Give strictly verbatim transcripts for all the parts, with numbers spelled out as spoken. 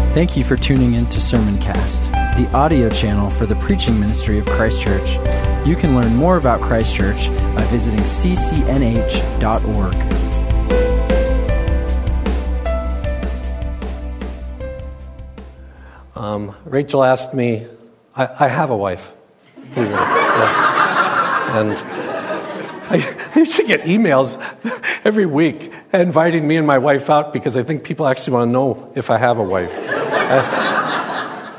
Thank you for tuning in to Sermoncast, the audio channel for the preaching ministry of Christ Church. You can learn more about Christ Church by visiting c c n h dot org. Um, Rachel asked me, I, I have a wife. Yeah. And I used to get emails every week inviting me and my wife out because I think people actually want to know if I have a wife. Uh,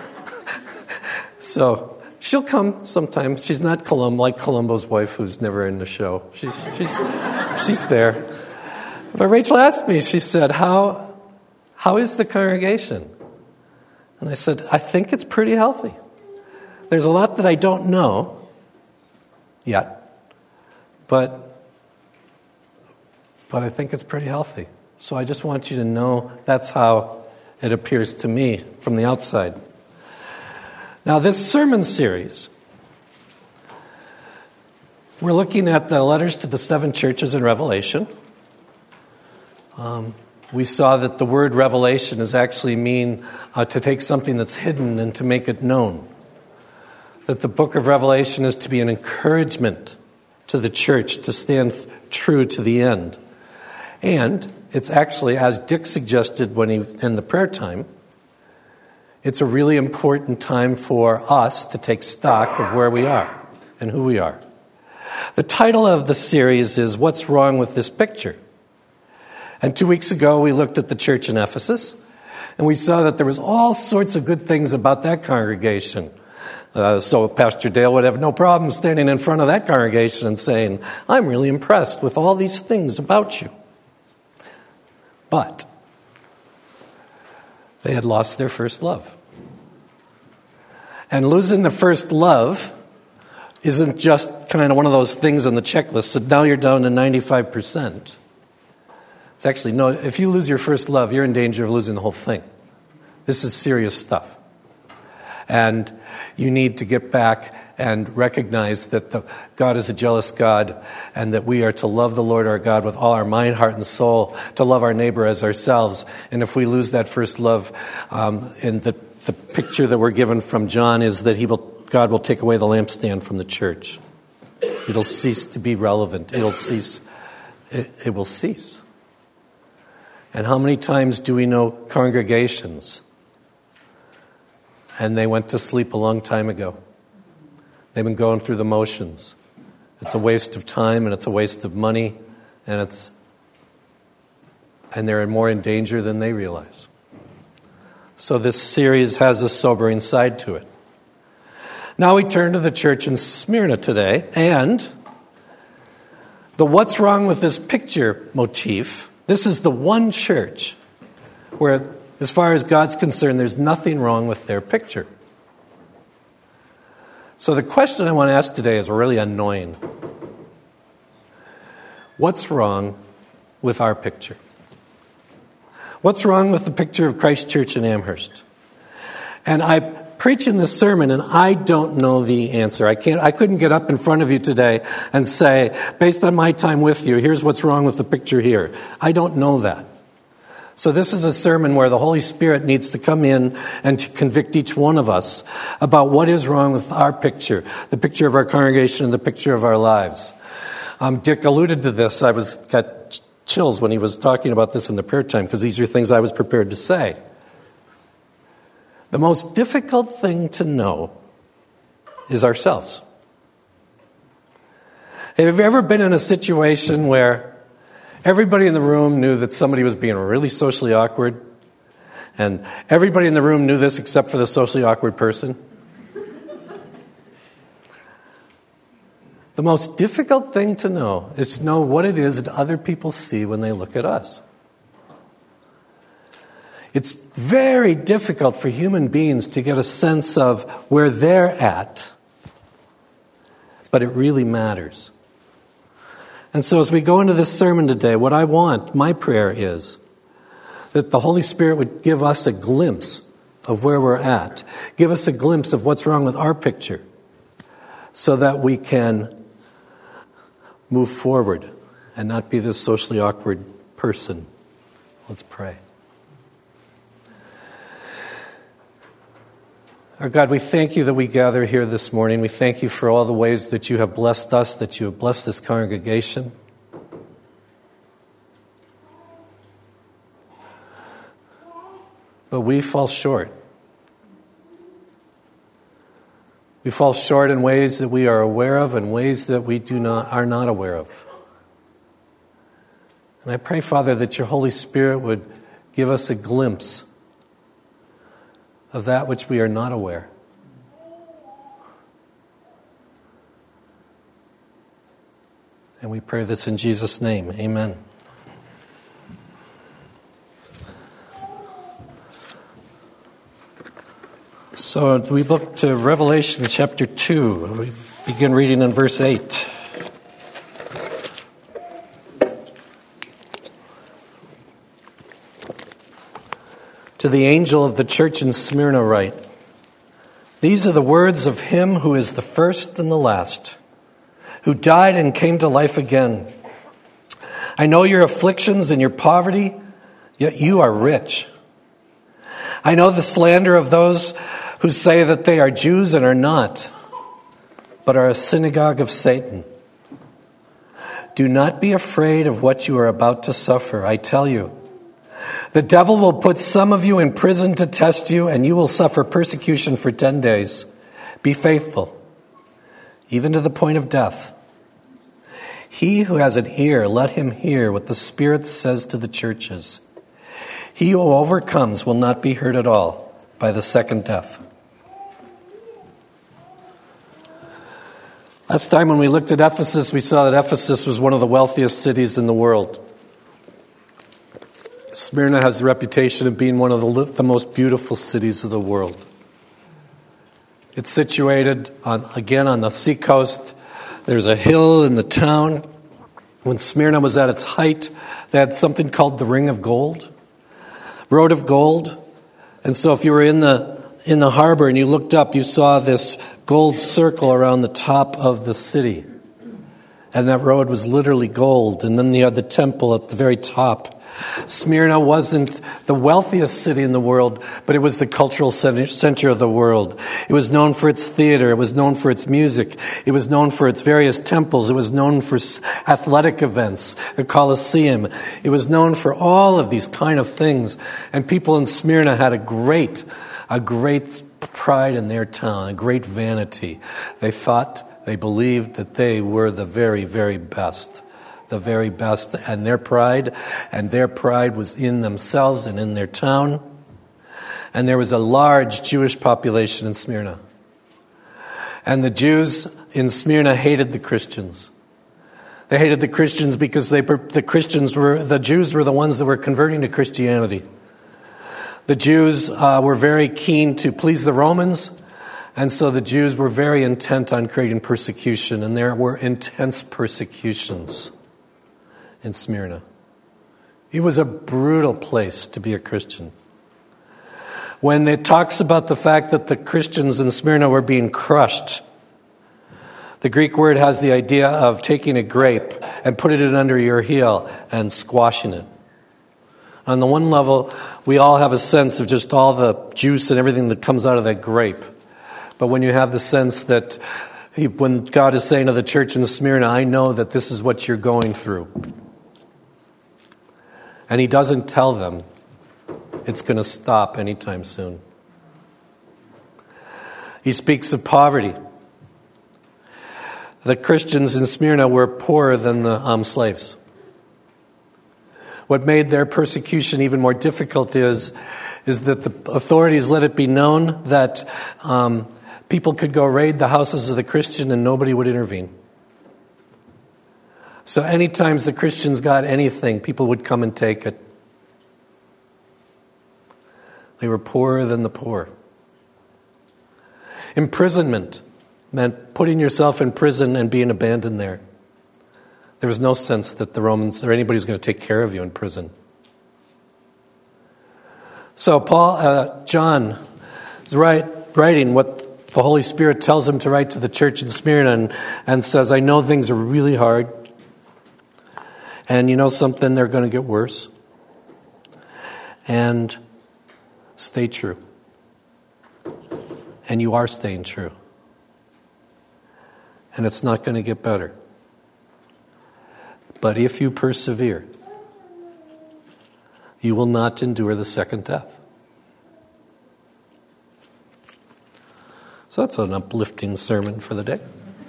so she'll come sometimes. She's not Colum, like Columbo's wife, who's never in the show. She's she's she's there. But Rachel asked me. She said, "How how is the congregation?" And I said, "I think it's pretty healthy. There's a lot that I don't know yet, but but I think it's pretty healthy." So I just want you to know that's how it appears to me from the outside. Now, this sermon series, we're looking at the letters to the seven churches in Revelation. Um, we saw that the word revelation is actually mean uh, to take something that's hidden and to make it known. That the book of Revelation is to be an encouragement to the church to stand th- true to the end. And it's actually, as Dick suggested when he in the prayer time, it's a really important time for us to take stock of where we are and who we are. The title of the series is What's Wrong with This Picture? And two weeks ago we looked at the church in Ephesus, and we saw that there was all sorts of good things about that congregation. Uh, so Pastor Dale would have no problem standing in front of that congregation and saying, "I'm really impressed with all these things about you." But they had lost their first love. And losing the first love isn't just kind of one of those things on the checklist, so now you're down to ninety-five percent. It's actually, no, if you lose your first love, you're in danger of losing the whole thing. This is serious stuff. And you need to get back and recognize that the, God is a jealous God, and that we are to love the Lord our God with all our mind, heart, and soul, to love our neighbor as ourselves. And if we lose that first love, um, and the, the picture that we're given from John is that he will, God will take away the lampstand from the church. It'll cease to be relevant. It'll cease. It, it will cease. And how many times do we know congregations, and they went to sleep a long time ago? They've been going through the motions. It's a waste of time, and it's a waste of money, and it's and they're more in danger than they realize. So this series has a sobering side to it. Now we turn to the church in Smyrna today, and the what's wrong with this picture motif. This is the one church where, as far as God's concerned, there's nothing wrong with their picture. So the question I want to ask today is really annoying. What's wrong with our picture? What's wrong with the picture of Christ Church in Amherst? And I preach in this sermon, and I don't know the answer. I can't. I couldn't get up in front of you today and say, based on my time with you, here's what's wrong with the picture here. I don't know that. So this is a sermon where the Holy Spirit needs to come in and to convict each one of us about what is wrong with our picture, the picture of our congregation and the picture of our lives. Um, Dick alluded to this. I was got chills when he was talking about this in the prayer time, because these are things I was prepared to say. The most difficult thing to know is ourselves. Have you ever been in a situation where everybody in the room knew that somebody was being really socially awkward, and everybody in the room knew this except for the socially awkward person? The most difficult thing to know is to know what it is that other people see when they look at us. It's very difficult for human beings to get a sense of where they're at, but it really matters. And so as we go into this sermon today, what I want, my prayer is that the Holy Spirit would give us a glimpse of where we're at, give us a glimpse of what's wrong with our picture, so that we can move forward and not be this socially awkward person. Let's pray. Our God, we thank you that we gather here this morning. We thank you for all the ways that you have blessed us, that you have blessed this congregation. But we fall short. We fall short in ways that we are aware of and ways that we do not are not aware of. And I pray, Father, that your Holy Spirit would give us a glimpse of that which we are not aware. And we pray this in Jesus' name. Amen. So we look to Revelation chapter two. We begin reading in verse eight. To the angel of the church in Smyrna write, these are the words of him who is the first and the last, who died and came to life again. I know your afflictions and your poverty, yet you are rich. I know the slander of those who say that they are Jews and are not, but are a synagogue of Satan. Do not be afraid of what you are about to suffer, I tell you. The devil will put some of you in prison to test you, and you will suffer persecution for ten days. Be faithful, even to the point of death. He who has an ear, let him hear what the Spirit says to the churches. He who overcomes will not be hurt at all by the second death. Last time when we looked at Ephesus, we saw that Ephesus was one of the wealthiest cities in the world. Smyrna has the reputation of being one of the, the most beautiful cities of the world. It's situated, on, again, on the seacoast. There's a hill in the town. When Smyrna was at its height, they had something called the Ring of Gold, Road of Gold. And so if you were in the in the harbor and you looked up, you saw this gold circle around the top of the city. And that road was literally gold. And then you had the temple at the very top. Smyrna wasn't the wealthiest city in the world, but it was the cultural center of the world. It was known for its theater. It was known for its music. It was known for its various temples. It was known for athletic events, the Colosseum. It was known for all of these kind of things. And people in Smyrna had a great, a great pride in their town, a great vanity. They thought, they believed that they were the very, very best. The very best, and their pride, and their pride was in themselves and in their town. And there was a large Jewish population in Smyrna. And the Jews in Smyrna hated the Christians. They hated the Christians because they the Christians were the Jews were the ones that were converting to Christianity. The Jews uh, were very keen to please the Romans, and so the Jews were very intent on creating persecution, and there were intense persecutions in Smyrna. It was a brutal place to be a Christian. When it talks about the fact that the Christians in Smyrna were being crushed, the Greek word has the idea of taking a grape and putting it under your heel and squashing it. On the one level, we all have a sense of just all the juice and everything that comes out of that grape. But when you have the sense that he, when God is saying to the church in Smyrna, I know that this is what you're going through. And he doesn't tell them it's going to stop anytime soon. He speaks of poverty. The Christians in Smyrna were poorer than the um, slaves. What made their persecution even more difficult is, is that the authorities let it be known that um, people could go raid the houses of the Christian and nobody would intervene. So any times the Christians got anything, people would come and take it. They were poorer than the poor. Imprisonment meant putting yourself in prison and being abandoned there. There was no sense that the Romans or anybody was going to take care of you in prison. So Paul, uh, John is write, writing what the Holy Spirit tells him to write to the church in Smyrna and, and says, I know things are really hard. And you know something, they're going to get worse. And stay true. And you are staying true. And it's not going to get better. But if you persevere, you will not endure the second death. So that's an uplifting sermon for the day.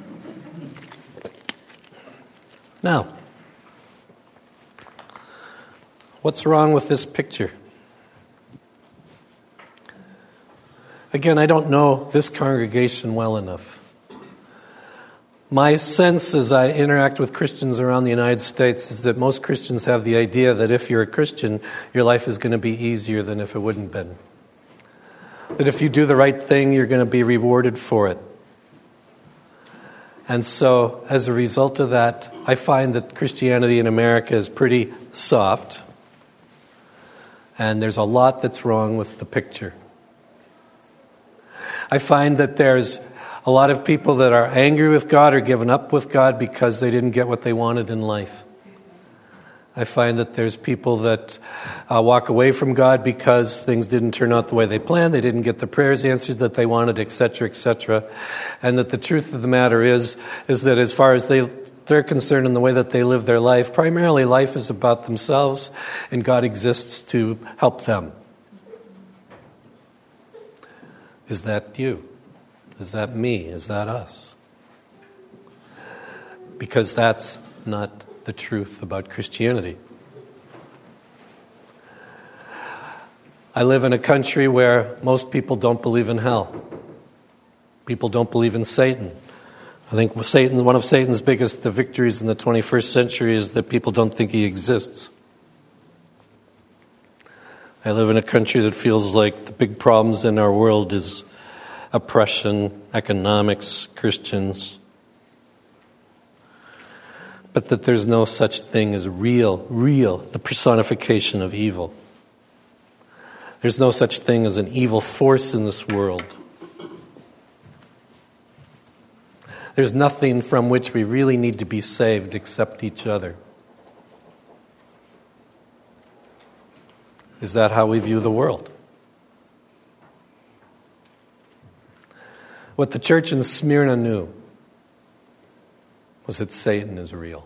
Now, what's wrong with this picture? Again, I don't know this congregation well enough. My sense as I interact with Christians around the United States is that most Christians have the idea that if you're a Christian, your life is going to be easier than if it wouldn't have been. That if you do the right thing, you're going to be rewarded for it. And so, as a result of that, I find that Christianity in America is pretty soft. And there's a lot that's wrong with the picture. I find that there's a lot of people that are angry with God or given up with God because they didn't get what they wanted in life. I find that there's people that uh, walk away from God because things didn't turn out the way they planned, they didn't get the prayers answered that they wanted, et cetera, et cetera. And that the truth of the matter is, is that as far as they, they're concerned in the way that they live their life, primarily life is about themselves and God exists to help them. Is that you? Is that me? Is that us? Because that's not the truth about Christianity. I live in a country where most people don't believe in hell. People don't believe in Satan. I think Satan, one of Satan's biggest victories in the twenty-first century is that people don't think he exists. I live in a country that feels like the big problems in our world is oppression, economics, Christians. But that there's no such thing as real, real, the personification of evil. There's no such thing as an evil force in this world. There's nothing from which we really need to be saved except each other. Is that how we view the world? What the church in Smyrna knew was that Satan is real.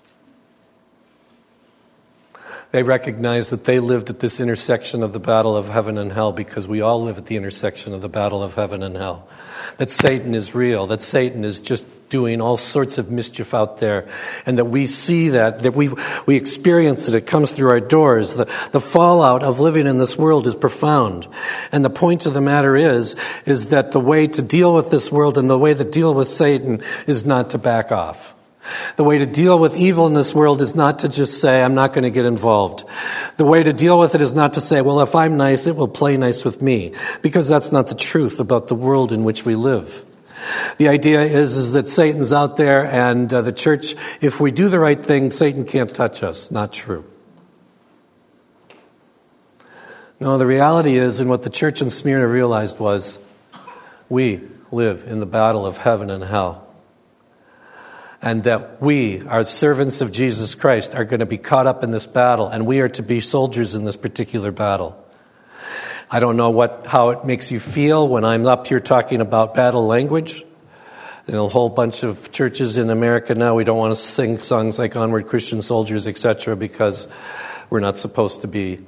They recognized that they lived at this intersection of the battle of heaven and hell because we all live at the intersection of the battle of heaven and hell. That Satan is real, that Satan is just doing all sorts of mischief out there, and that we see that, that we we experience it, it comes through our doors. The, the fallout of living in this world is profound. And the point of the matter is, is that the way to deal with this world and the way to deal with Satan is not to back off. The way to deal with evil in this world is not to just say, I'm not going to get involved. The way to deal with it is not to say, well, if I'm nice, it will play nice with me. Because that's not the truth about the world in which we live. The idea is, is that Satan's out there and uh, the church, if we do the right thing, Satan can't touch us. Not true. No, the reality is, and what the church in Smyrna realized was, we live in the battle of heaven and hell. And that we, our servants of Jesus Christ, are going to be caught up in this battle, and we are to be soldiers in this particular battle. I don't know what how it makes you feel when I'm up here talking about battle language. In a whole bunch of churches in America now, we don't want to sing songs like Onward Christian Soldiers, et cetera, because we're not supposed to be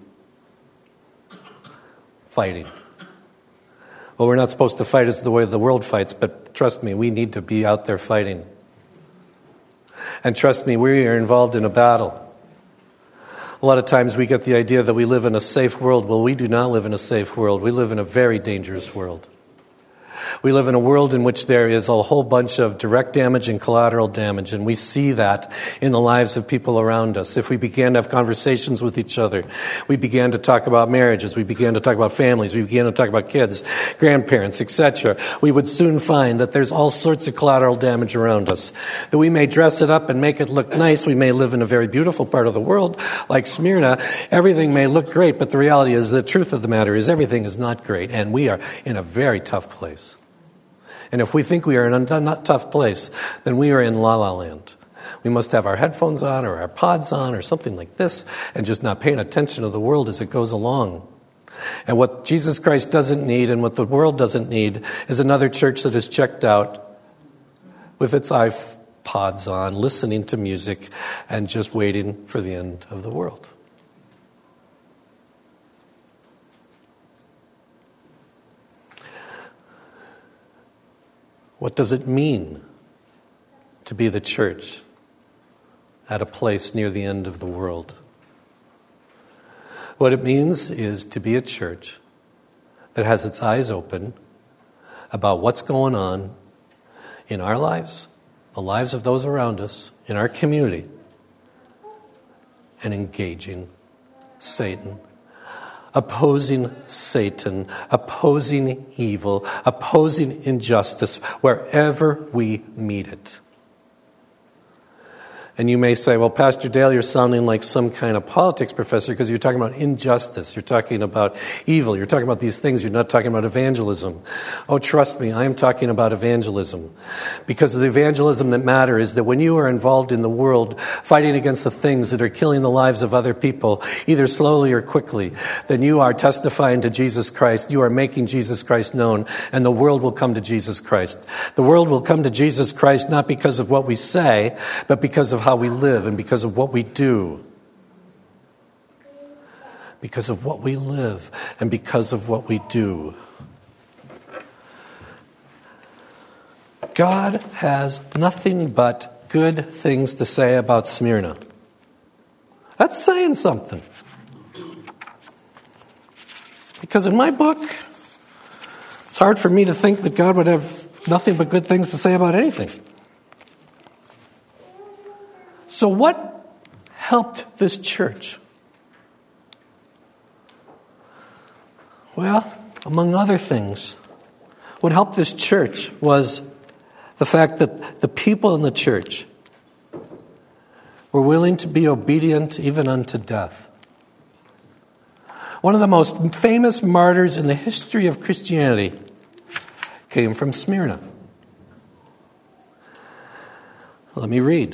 fighting. Well, we're not supposed to fight as the way the world fights, but trust me, we need to be out there fighting. And trust me, we are involved in a battle. A lot of times we get the idea that we live in a safe world. Well, we do not live in a safe world. We live in a very dangerous world. We live in a world in which there is a whole bunch of direct damage and collateral damage, and we see that in the lives of people around us. If we began to have conversations with each other, we began to talk about marriages, we began to talk about families, we began to talk about kids, grandparents, et cetera, we would soon find that there's all sorts of collateral damage around us. That we may dress it up and make it look nice, we may live in a very beautiful part of the world, like Smyrna, everything may look great, but the reality is, the truth of the matter is, everything is not great, and we are in a very tough place. And if we think we are in a not tough place, then we are in La La Land. We must have our headphones on or our pods on or something like this and just not paying attention to the world as it goes along. And what Jesus Christ doesn't need and what the world doesn't need is another church that is checked out with its iPods on, listening to music, and just waiting for the end of the world. What does it mean to be the church at a place near the end of the world? What it means is to be a church that has its eyes open about what's going on in our lives, the lives of those around us, in our community, and engaging Satan, opposing Satan, opposing evil, opposing injustice wherever we meet it. And you may say, well, Pastor Dale, you're sounding like some kind of politics professor because you're talking about injustice. You're talking about evil. You're talking about these things. You're not talking about evangelism. Oh, trust me, I am talking about evangelism. Because the evangelism that matters is that when you are involved in the world fighting against the things that are killing the lives of other people, either slowly or quickly, then you are testifying to Jesus Christ. You are making Jesus Christ known, and the world will come to Jesus Christ. The world will come to Jesus Christ not because of what we say, but because of how we live and because of what we do. Because of what we live and because of what we do. God has nothing but good things to say about Smyrna. That's saying something. Because in my book, it's hard for me to think that God would have nothing but good things to say about anything. So what helped this church? Well, among other things, what helped this church was the fact that the people in the church were willing to be obedient even unto death. One of the most famous martyrs in the history of Christianity came from Smyrna. Let me read.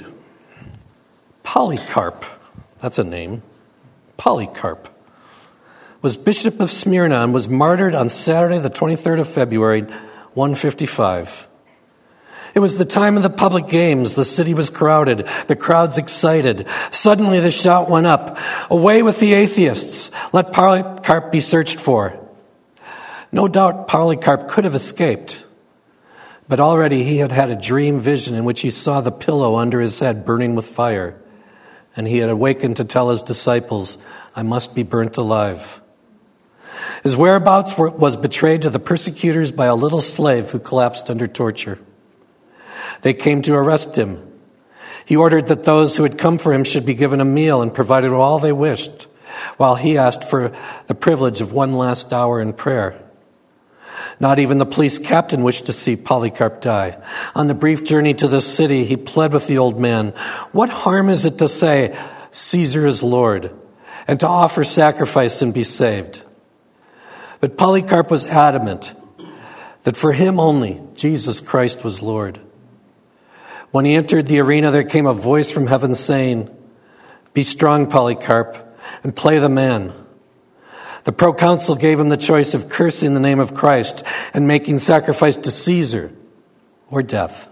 Polycarp, that's a name, Polycarp, was Bishop of Smyrna and was martyred on Saturday, the twenty-third of February, one fifty-five. It was the time of the public games. The city was crowded, the crowds excited. Suddenly the shout went up, "Away with the atheists! Let Polycarp be searched for." No doubt Polycarp could have escaped, but already he had had a dream vision in which he saw the pillow under his head burning with fire. And he had awakened to tell his disciples, "I must be burnt alive." His whereabouts were, was betrayed to the persecutors by a little slave who collapsed under torture. They came to arrest him. He ordered that those who had come for him should be given a meal and provided all they wished, while he asked for the privilege of one last hour in prayer. Not even the police captain wished to see Polycarp die. On the brief journey to the city, he pled with the old man, "What harm is it to say, 'Caesar is Lord,' and to offer sacrifice and be saved?" But Polycarp was adamant that for him only, Jesus Christ was Lord. When he entered the arena, there came a voice from heaven saying, "Be strong, Polycarp, and play the man." The proconsul gave him the choice of cursing the name of Christ and making sacrifice to Caesar or death.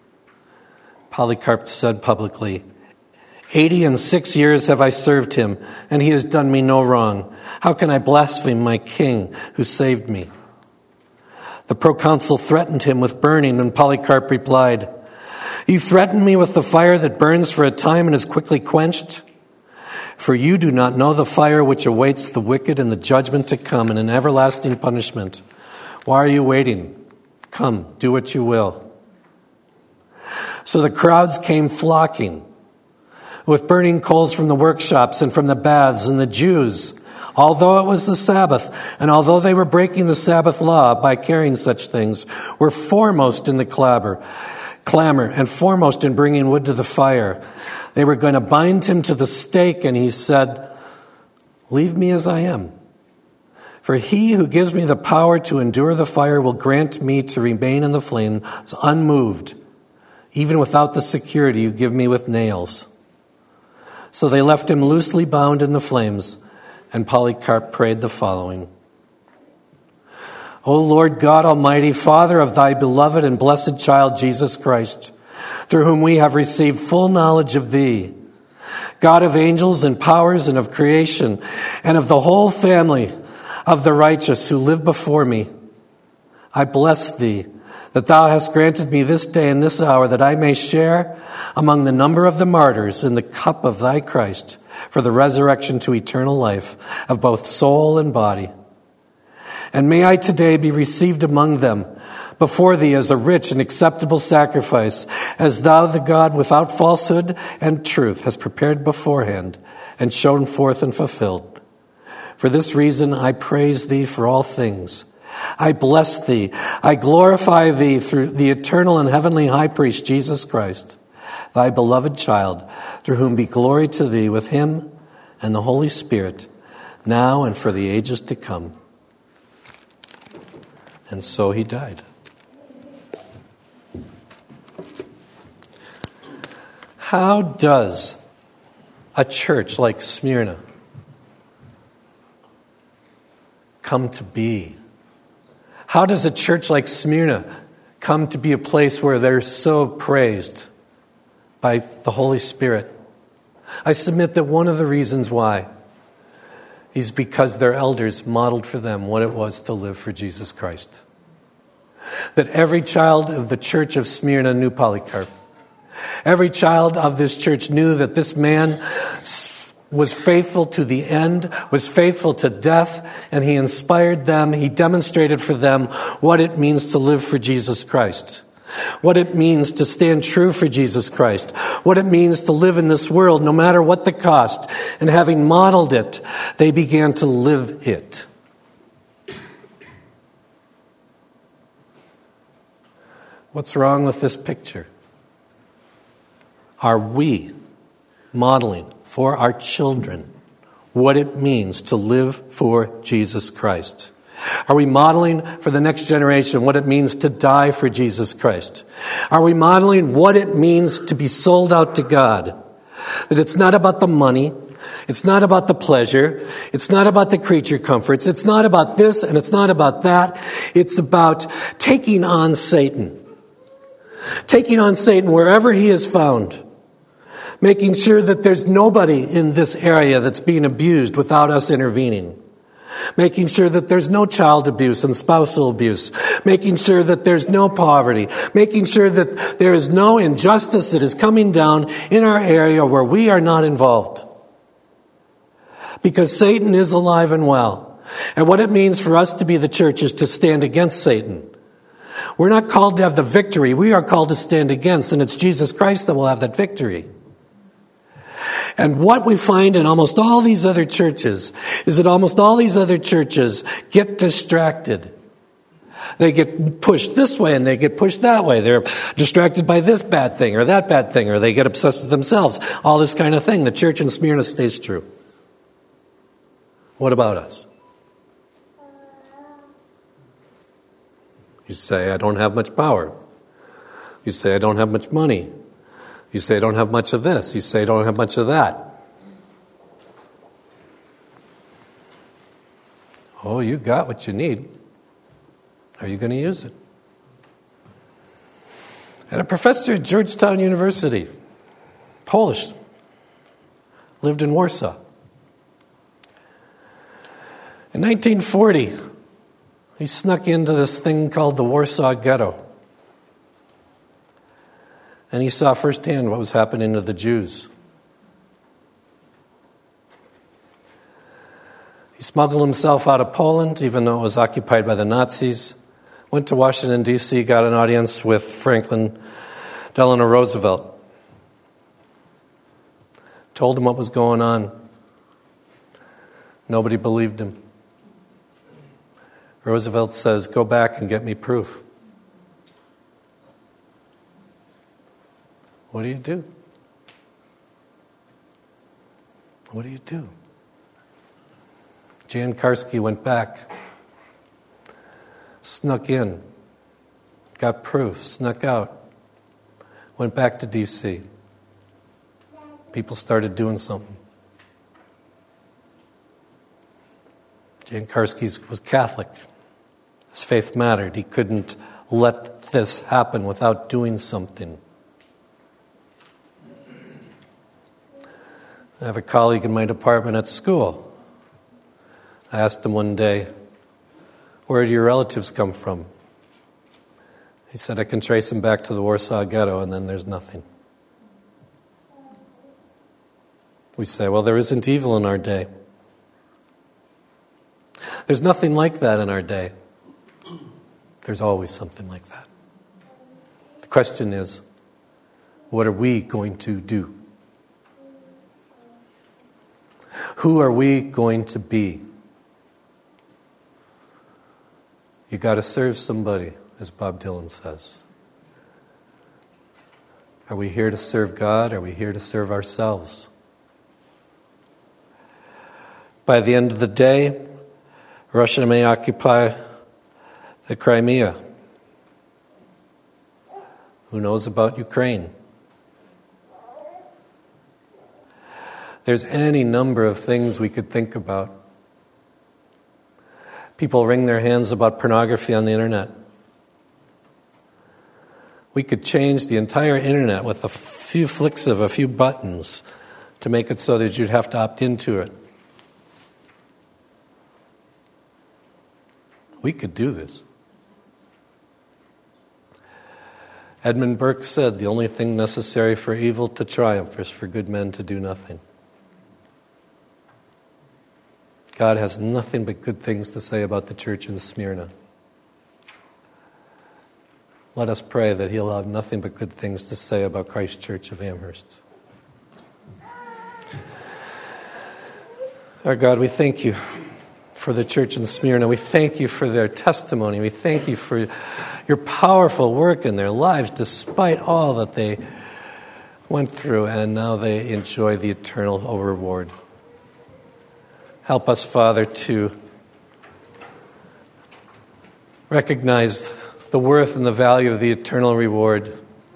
Polycarp said publicly, Eighty and six years have I served him, and he has done me no wrong. How can I blaspheme my king who saved me?" The proconsul threatened him with burning, and Polycarp replied, "You threaten me with the fire that burns for a time and is quickly quenched? For you do not know the fire which awaits the wicked in the judgment to come and an everlasting punishment. Why are you waiting? Come, do what you will." So the crowds came flocking with burning coals from the workshops and from the baths, and the Jews, although it was the Sabbath, and although they were breaking the Sabbath law by carrying such things, were foremost in the clamor, clamor and foremost in bringing wood to the fire. They were going to bind him to the stake, and he said, "Leave me as I am. For he who gives me the power to endure the fire will grant me to remain in the flames unmoved, even without the security you give me with nails." So they left him loosely bound in the flames, and Polycarp prayed the following, O Lord God Almighty, Father of thy beloved and blessed child, Jesus Christ, through whom we have received full knowledge of thee, God of angels and powers and of creation, and of the whole family of the righteous who live before me, I bless thee, that thou hast granted me this day and this hour, that I may share among the number of the martyrs in the cup of thy Christ, for the resurrection to eternal life of both soul and body. And may I today be received among them before thee as a rich and acceptable sacrifice, as thou, the God without falsehood and truth, hast prepared beforehand and shown forth and fulfilled. For this reason I praise thee for all things. I bless thee. I glorify thee through the eternal and heavenly high priest, Jesus Christ, thy beloved child, through whom be glory to thee with him and the Holy Spirit, now and for the ages to come. And so he died. How does a church like Smyrna come to be? How does a church like Smyrna come to be a place where they're so praised by the Holy Spirit? I submit that one of the reasons why is because their elders modeled for them what it was to live for Jesus Christ. That every child of the church of Smyrna knew Polycarp. Every child of this church knew that this man was faithful to the end, was faithful to death, and he inspired them, he demonstrated for them what it means to live for Jesus Christ. What it means to stand true for Jesus Christ. What it means to live in this world no matter what the cost. And having modeled it, they began to live it. What's wrong with this picture? Are we modeling for our children what it means to live for Jesus Christ? Are we modeling for the next generation what it means to die for Jesus Christ? Are we modeling what it means to be sold out to God? That it's not about the money, it's not about the pleasure, it's not about the creature comforts, it's not about this and it's not about that. It's about taking on Satan. Taking on Satan wherever he is found. Making sure that there's nobody in this area that's being abused without us intervening. Making sure that there's no child abuse and spousal abuse. Making sure that there's no poverty. Making sure that there is no injustice that is coming down in our area where we are not involved. Because Satan is alive and well. And what it means for us to be the church is to stand against Satan. We're not called to have the victory. We are called to stand against, and it's Jesus Christ that will have that victory. And what we find in almost all these other churches is that almost all these other churches get distracted. They get pushed this way and they get pushed that way. They're distracted by this bad thing or that bad thing, or they get obsessed with themselves. All this kind of thing. The church in Smyrna stays true. What about us? You say, I don't have much power. You say, I don't have much money. You say, I don't have much of this. You say, I don't have much of that. Oh, you got what you need. Are you going to use it? And a professor at Georgetown University, Polish, lived in Warsaw. In nineteen forty, he snuck into this thing called the Warsaw Ghetto. And he saw firsthand what was happening to the Jews. He smuggled himself out of Poland, even though it was occupied by the Nazis. Went to Washington, D C, got an audience with Franklin Delano Roosevelt. Told him what was going on. Nobody believed him. Roosevelt says, go back and get me proof. What do you do? What do you do? Jan Karski went back, snuck in, got proof, snuck out, went back to D C. People started doing something. Jan Karski was Catholic. His faith mattered. He couldn't let this happen without doing something. I have a colleague in my department at school. I asked him one day, "Where do your relatives come from?" He said, "I can trace them back to the Warsaw Ghetto, and then there's nothing." We say, well, there isn't evil in our day. There's nothing like that in our day. There's always something like that. The question is, what are we going to do? Who are we going to be? You got to serve somebody, as Bob Dylan says. Are we here to serve God? Are we here to serve ourselves? By the end of the day, Russia may occupy the Crimea. Who knows about Ukraine? There's any number of things we could think about. People wring their hands about pornography on the internet. We could change the entire internet with a few flicks of a few buttons to make it so that you'd have to opt into it. We could do this. Edmund Burke said, the only thing necessary for evil to triumph is for good men to do nothing. God has nothing but good things to say about the church in Smyrna. Let us pray that He'll have nothing but good things to say about Christ Church of Amherst. Our God, we thank You for the church in Smyrna. We thank You for their testimony. We thank You for Your powerful work in their lives, despite all that they went through, and now they enjoy the eternal reward. Help us, Father, to recognize the worth and the value of the eternal reward.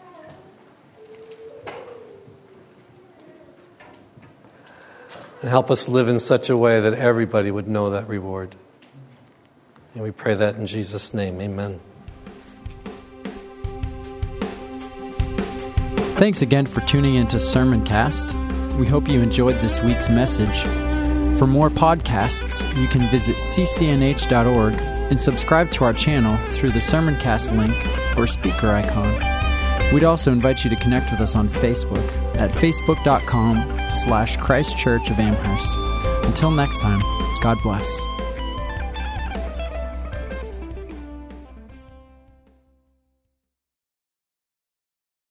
And help us live in such a way that everybody would know that reward. And we pray that in Jesus' name. Amen. Thanks again for tuning into Sermoncast. We hope you enjoyed this week's message. For more podcasts, you can visit c c n h dot org and subscribe to our channel through the Sermoncast link or speaker icon. We'd also invite you to connect with us on Facebook at facebook.com slash Christ Church of Amherst. Until next time, God bless.